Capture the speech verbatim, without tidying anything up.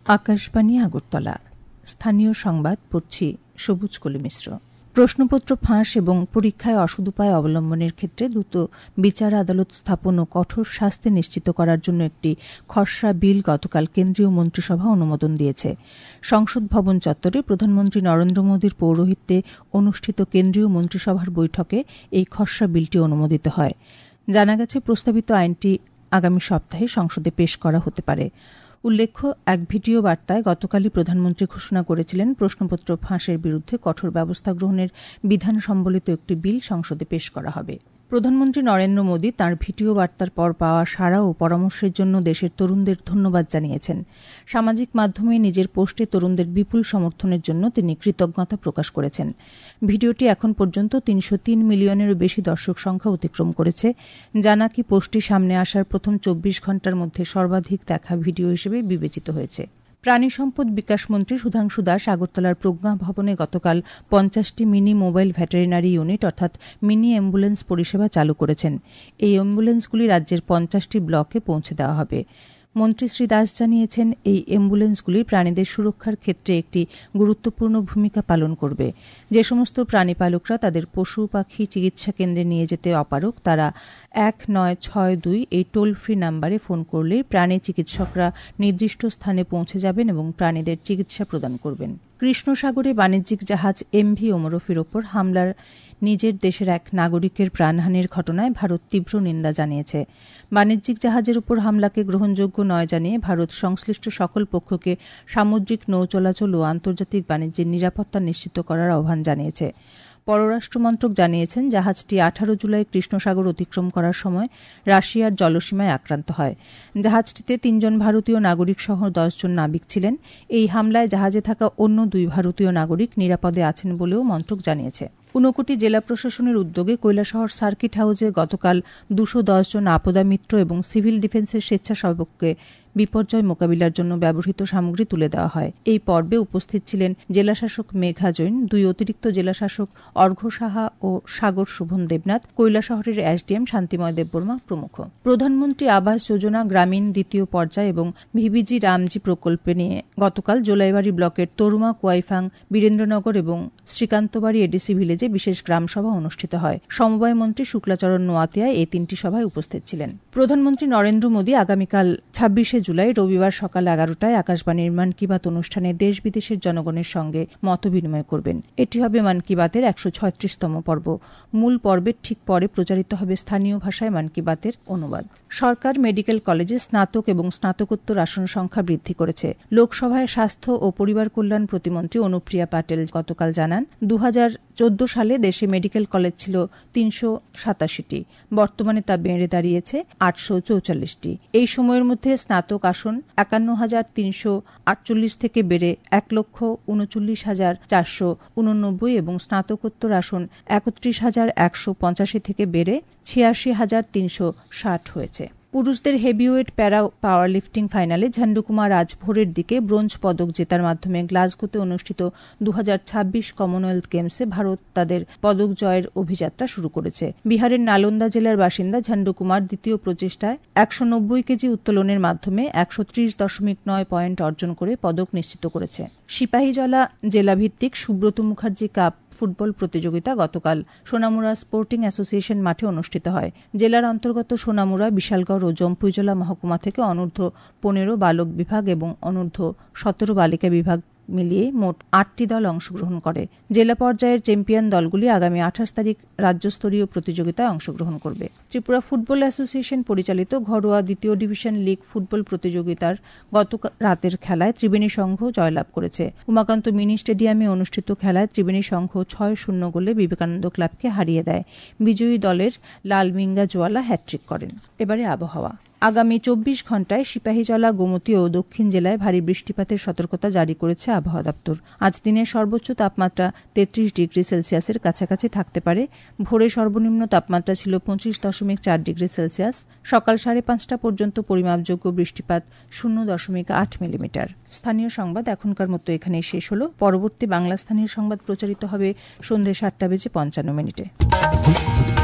আকাশবাণী আগরতলা। স্থানীয় সংবাদ পড়ছি সবুজ কলি মিশ্র। প্রশ্নপত্র ফাঁস এবং পরীক্ষায় অসদুপায় অবলম্বনের ক্ষেত্রে দ্রুত বিচার আদালত স্থাপন ও কঠোর শাস্তি নিশ্চিত করার জন্য একটি খসড়া বিল গতকাল কেন্দ্রীয় মন্ত্রিসভা অনুমোদন দিয়েছে। সংসদ ভবন চত্বরে প্রধানমন্ত্রী নরেন্দ্র মোদীর পৌরোহিত্যে অনুষ্ঠিত কেন্দ্রীয় মন্ত্রিসভার বৈঠকে এই খসড়া বিলটি অনুমোদিত হয়। জানা গেছে, প্রস্তাবিত আইনটি আগামী সপ্তাহে সংসদে পেশ করা হতে পারে। উল্লেখ্য, এক ভিডিও বার্তায় গতকালই প্রধানমন্ত্রী ঘোষণা করেছিলেন প্রশ্নপত্র ফাঁসের বিরুদ্ধে কঠোর ব্যবস্থা গ্রহণের বিধান সম্বলিত একটি বিল সংসদে পেশ করা হবে। প্রধানমন্ত্রী নরেন্দ্র মোদী তাঁর ভিডিও বার্তার পর পাওয়া সাড়া ও পরামর্শের জন্য দেশের তরুণদের ধন্যবাদ জানিয়েছেন। সামাজিক মাধ্যমে নিজের পোস্টে তরুণদের বিপুল সমর্থনের জন্য তিনি কৃতজ্ঞতা প্রকাশ করেছেন। ভিডিওটি এখন পর্যন্ত তিনশো তিন মিলিয়নেরও বেশি দর্শক সংখ্যা অতিক্রম করেছে, যা নাকি পোস্টটি সামনে আসার প্রথম চব্বিশ ঘণ্টার মধ্যে সর্বাধিক দেখা ভিডিও হিসেবে বিবেচিত হয়েছে। প্রাণী সম্পদ বিকাশ মন্ত্রী সুধাংশু দাস আগরতলার প্রজ্ঞা ভবনে গতকাল পঞ্চাশটি মিনি মোবাইল ভেটেরিনারি ইউনিট অর্থাৎ মিনি অ্যাম্বুলেন্স পরিষেবা চালু করেছেন। এই অ্যাম্বুলেন্সগুলি রাজ্যের পঞ্চাশটি ব্লকে পৌঁছে দেওয়া হবে। মন্ত্রী শ্রী দাস জানিয়েছেন, এই অ্যাম্বুলেন্সগুলি প্রাণীদের সুরক্ষার ক্ষেত্রে একটি গুরুত্বপূর্ণ ভূমিকা পালন করবে। যে সমস্ত প্রাণী পালকরা তাদের পশু পাখি চিকিৎসা কেন্দ্রে নিয়ে যেতে অপারগ, তারা এক নয় ছয় দুই এই টোল ফ্রি নাম্বারে ফোন করলেই প্রাণী চিকিৎসকরা নির্দিষ্ট স্থানে পৌঁছে যাবেন এবং প্রাণীদের চিকিৎসা প্রদান করবেন। কৃষ্ণ সাগরে বাণিজ্যিক জাহাজ এমভি ওমরফের ওপর হামলার নিজের দেশের এক নাগরিকের প্রাণহানির ঘটনায় ভারত তীব্র নিন্দা জানিয়েছে। বাণিজ্যিক জাহাজের উপর হামলাকে গ্রহণযোগ্য নয় জানিয়ে ভারত সংশ্লিষ্ট সকল পক্ষকে সামুদ্রিক নৌ চলাচল ও আন্তর্জাতিক বাণিজ্যের নিরাপত্তা নিশ্চিত করার আহ্বান জানিয়েছে। পররাষ্ট্র মন্ত্রক জানিয়েছেন, জাহাজটি আঠারো জুলাই কৃষ্ণসাগর অতিক্রম করার সময় রাশিয়ার জলসীমায় আক্রান্ত হয়। জাহাজটিতে তিনজন ভারতীয় নাগরিক সহ দশজন নাবিক ছিলেন। এই হামলায় জাহাজে থাকা অন্য দুই ভারতীয় নাগরিক নিরাপদে আছেন বলেও মন্ত্রক জানিয়েছে। ঊনকোটি জেলা প্রশাসনের উদ্যোগে কৈলাসহর সার্কিট হাউসে গতকাল দুশো দশ জন আপদা মিত্র এবং সিভিল ডিফেন্সের স্বেচ্ছাসেবককে বিপর্যয় মোকাবিলার জন্য ব্যবহৃত সামগ্রী তুলে দেওয়া হয়। এই পর্বে উপস্থিত ছিলেন জেলাশাসক মেঘা জৈন, দুই অতিরিক্ত জেলাশাসক অর্ঘ্য সাহা ও সাগর শোভন দেবনাথ, কৈলাসহরের এসডিএম শান্তিময় দেববর্মা প্রমুখ। প্রধানমন্ত্রী আবাস যোজনা গ্রামীণ দ্বিতীয় পর্যায় এবং ভিবিজি রামজি প্রকল্পে নিয়ে গতকাল জোলাইবাড়ি ব্লকের তরুমা কোয়াইফাং, বীরেন্দ্রনগর এবং শ্রীকান্তবাড়ি এডিসি ভিলেজে বিশেষ গ্রামসভা অনুষ্ঠিত হয়। সমবায় মন্ত্রী শুক্লাচরণ নোয়াতিয়া এই তিনটি সভায় উপস্থিত ছিলেন। প্রধানমন্ত্রী নরেন্দ্র মোদী আগামীকাল ছাব্বিশে জুলাই রবিবার সকাল এগারোটায় আকাশবাণীর মন কি বাত অনুষ্ঠানে দেশ বিদেশের জনগণের সঙ্গে মত বিনিময় করবেন। এটি হবে মন কি বাতের একশো ছয়ত্রিশতম পর্ব। মূল পর্বের ঠিক পরে প্রচারিত হবে স্থানীয় ভাষায় মন কি বাতের অনুবাদ। সরকার মেডিকেল কলেজে স্নাতক এবং স্নাতকোত্তর আসন সংখ্যা বৃদ্ধি করেছে। লোকসভায় স্বাস্থ্য ও পরিবার কল্যাণ প্রতিমন্ত্রী অনুপ্রিয়া পাটেল গতকাল জানান, দু হাজার চোদ্দ সালে দেশে মেডিকেল কলেজ ছিল তিনশো সাতাশিটি, বর্তমানে তা বেড়ে দাঁড়িয়েছে আটশো চৌচল্লিশটি। এই সময়ের মধ্যে স্নাতক আসন একান্ন হাজার তিনশো আটচল্লিশ থেকে বেড়ে এক লক্ষ উনচল্লিশ হাজার চারশো উননব্বই এবং স্নাতকোত্তর আসন একত্রিশ হাজার একশো পঞ্চাশি থেকে বেড়ে ছিয়াশি হাজার তিনশো ষাট হয়েছে। পুরুষদের হেভিওয়েট প্যারা পাওয়ার লিফটিং ফাইনালে ঝান্ডুকুমার আজ ভোরের দিকে ব্রোঞ্জ পদক জেতার মাধ্যমে গ্লাসগোতে অনুষ্ঠিত দু হাজার ছাব্বিশ কমনওয়েলথ গেমসে ভারত তাদের পদক জয়ের অভিযাত্রা শুরু করেছে। বিহারের নালন্দা জেলার বাসিন্দা ঝান্ডুকুমার দ্বিতীয় প্রচেষ্টায় একশো নব্বই কেজি উত্তোলনের মাধ্যমে একশো ত্রিশ দশমিক নয় পয়েন্ট অর্জন করে পদক নিশ্চিত করেছে। সিপাহীজলা জেলাভিত্তিক সুব্রত মুখার্জি কাপ ফুটবল প্রতিযোগিতা গতকাল সোনামুড়া স্পোর্টিং অ্যাসোসিয়েশন মাঠে অনুষ্ঠিত হয়। জেলার অন্তর্গত সোনামুড়া, বিশালগড় ও জম্পুইজলা মহকুমা থেকে অনূর্ধ্ব পনেরো বালক বিভাগ এবং অনূর্ধ্ব সতেরো বালিকা বিভাগ মিলিয়ে মোট আটটি দল অংশগ্রহণ করে। জেলা পর্যায়ের চ্যাম্পিয়ন দলগুলি আগামী আঠাশ তারিখ রাজ্যস্তরীয় প্রতিযোগিতায় অংশগ্রহণ করবে। ত্রিপুরা ফুটবল অ্যাসোসিয়েশন পরিচালিত ঘরোয়া দ্বিতীয় ডিভিশন লিগ ফুটবল প্রতিযোগিতার গত রাতের খেলায় ত্রিবেণী সংঘ জয়লাভ করেছে। উমাকান্ত মিনি স্টেডিয়ামে অনুষ্ঠিত খেলায় ত্রিবেণী সংঘ ছয় শূন্য গোলে বিবেকানন্দ ক্লাবকে হারিয়ে দেয়। বিজয়ী দলের লালমিঙ্গা জোয়ালা হ্যাট্রিক করেন। এবারে আবহাওয়া। আগামী চব্বিশ ঘণ্টায় সিপাহীজলা, গোমতী ও দক্ষিণ জেলায় ভারী বৃষ্টিপাতের সতর্কতা জারি করেছে আবহাওয়া দপ্তর। আজ দিনের সর্বোচ্চ তাপমাত্রা তেত্রিশ ডিগ্রি সেলসিয়াসের কাছাকাছি থাকতে পারে। ভোরে সর্বনিম্ন তাপমাত্রা ছিল পঁচিশ দশমিক চার ডিগ্রি সেলসিয়াস। সকাল সাড়ে পাঁচটা পর্যন্ত পরিমাপযোগ্য বৃষ্টিপাত শূন্য দশমিক আট মিলিমিটার। স্থানীয় সংবাদ এখনকার মতো এখানেই শেষ হল। পরবর্তী বাংলা স্থানীয় সংবাদ প্রচারিত হবে সন্ধ্যে সাতটা বেজে পঞ্চান্ন মিনিটে।